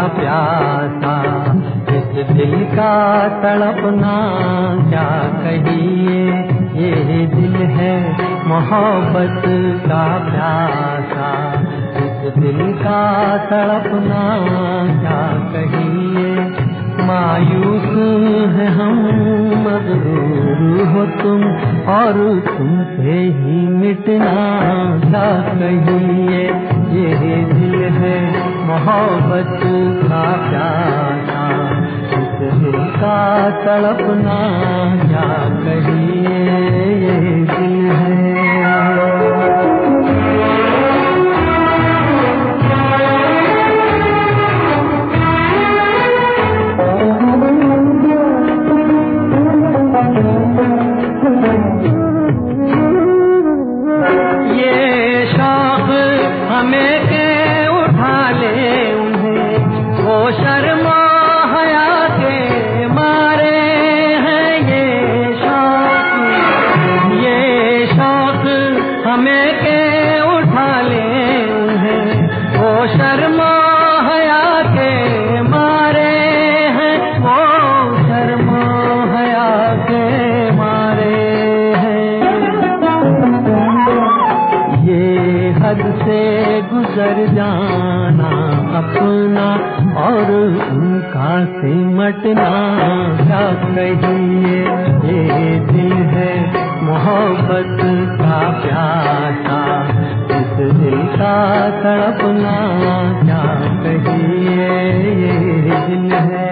प्यासा, इस दिल का तड़पना क्या कहिए, ये दिल है मोहब्बत का प्यासा, इस दिल का तड़पना क्या कहिए। मायूस है हम, मगरूर हो तुम, और तुमसे ही मिटना क्या कहिए, ये दिल है मोहब्बत का प्यासा, इस दिल का तड़पना क्या कहिए, ये दिल है। गुजर जाना अपना और उनका सिमटना क्या कहिए, ये दिल है मोहब्बत का प्यासा, इस दिल का तड़पना क्या कहिए, ये दिल है।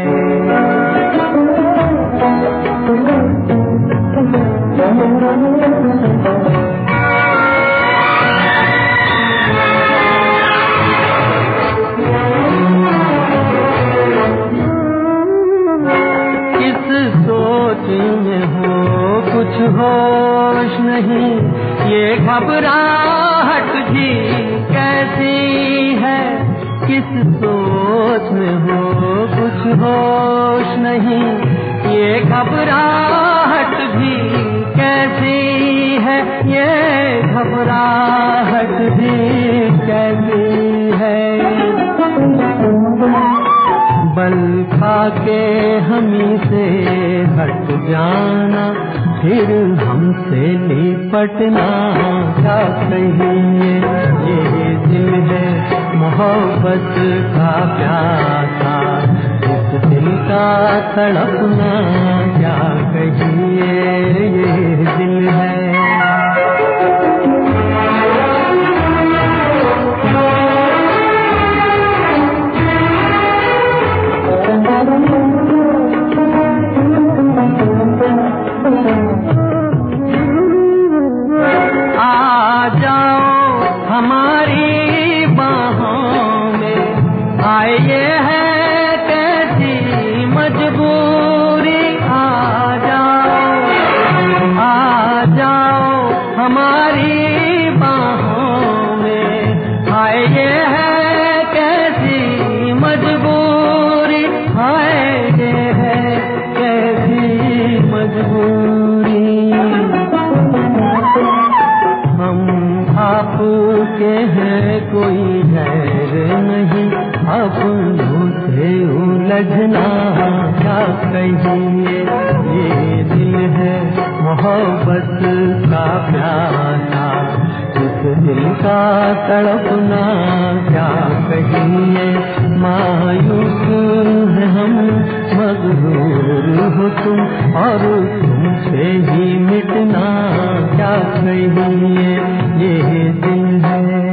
में हो कुछ होश नहीं, ये घबराहट भी कैसी है, किस सोच में हो कुछ होश नहीं, ये घबराहट भी कैसी है, ये घबराहट भी कैसी है। बल खा के हमी से हट जाना, फिर हमसे निपटना क्या कहिए, ये दिल है मोहब्बत का प्यासा, इस दिल का तड़पना क्या कहिए, ये दिल है। आ जाओ हमारी बाहों में, आए ये है कैसी मजबूरी, आ जाओ हमारी बाहों में, आए ये है कैसी मजबूरी, आए ये है कैसी मजबूरी। हम आपके हैं कोई गैर नहीं, अपनों से उलझना क्या कहिए, ये दिल है मोहब्बत का प्यासा, इस दिल का तड़पना क्या कहिए। मायूस है हम, मगरूर हो तुम, और तुमसे ही मिटना क्या कहिए, ये दिल है।